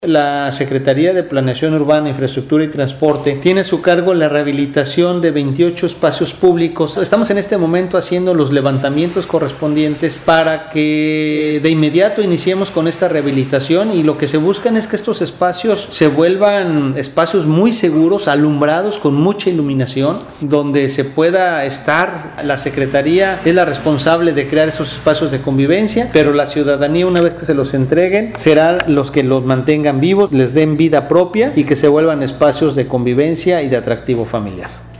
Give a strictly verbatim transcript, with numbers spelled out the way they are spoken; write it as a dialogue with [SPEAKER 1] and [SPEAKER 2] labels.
[SPEAKER 1] La Secretaría de Planeación Urbana, Infraestructura y Transporte tiene a su cargo la rehabilitación de veintiocho espacios públicos. Estamos en este momento haciendo los levantamientos correspondientes para que de inmediato iniciemos con esta rehabilitación, y lo que se buscan es que estos espacios se vuelvan espacios muy seguros, alumbrados con mucha iluminación, donde se pueda estar. La Secretaría es la responsable de crear esos espacios de convivencia, pero la ciudadanía, una vez que se los entreguen, serán los que los mantengan vivos, les den vida propia y que se vuelvan espacios de convivencia y de atractivo familiar.